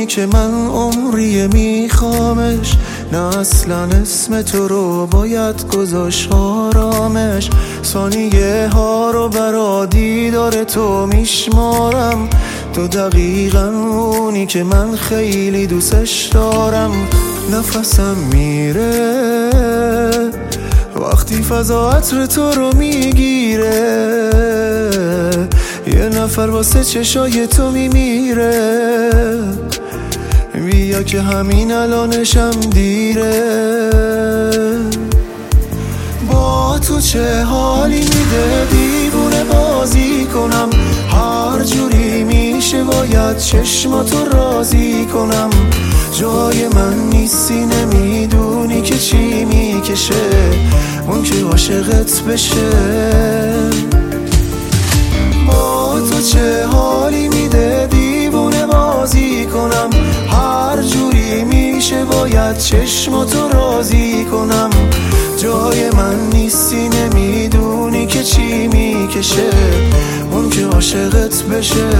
که من عمری میخوامش، نه اصلا اسم تو رو باید گذاشت آرامش. ثانیه ها رو برا دیدار تو میشمارم، تو دقیقا اونی که من خیلی دوستش دارم. نفسم میره وقتی فضا عطر تو رو میگیره، یه نفر واسه چشای تو میمیره. بیا که همین الانشم دیره. با تو چه حالی میده دیوونه بازی کنم، هر جوری میشه باید چشماتو راضی کنم. جای من نیستی نمیدونی که چی میکشه اون که عاشقت بشه. با تو چه حالی میده دیوونه بازی کنم، هر جوری میشه باید چشماتو راضی کنم. جای من نیستی نمیدونی که چی میکشه اون که عاشقت بشه.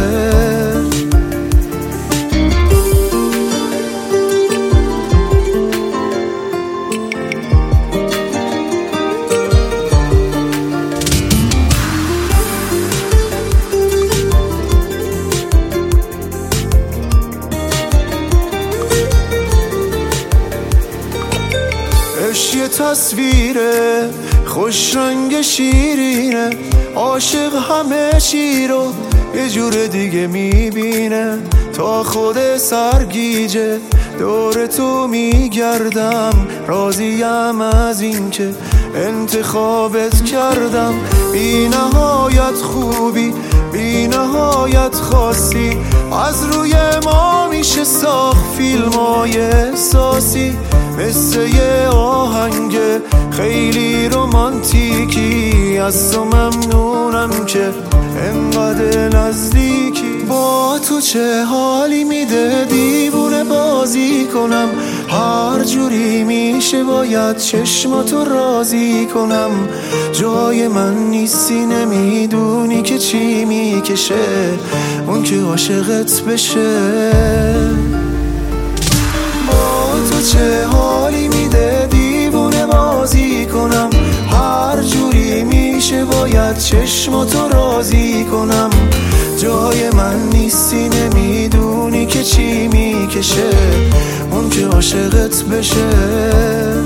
یه تصویره خوش رنگ شیرینه، عاشق همه چی رو یه جور دیگه میبینه. تا خود سرگیجه دور تو میگردم، راضیم از این که انتخابت کردم. بی نهایت خوبی بی نهایت خاصی، از روی ما میشه ساخت فیلمای احساسی. مثل یه آهنگ خیلی رومانتیکی، از تو ممنونم که انقدر نزدیکی. با تو چه حالی میده دیوونه بازی کنم، هر جوری میشه باید چشماتو راضی کنم. جای من نیستی نمیدونی که چی میکشه اون که عاشقت بشه. تو چه حالی میده دیوونه بازی کنم، هر جوری میشه باید چشماتو راضی کنم. جای من نیستی نمیدونی که چی میکشه اون که عاشقت بشه.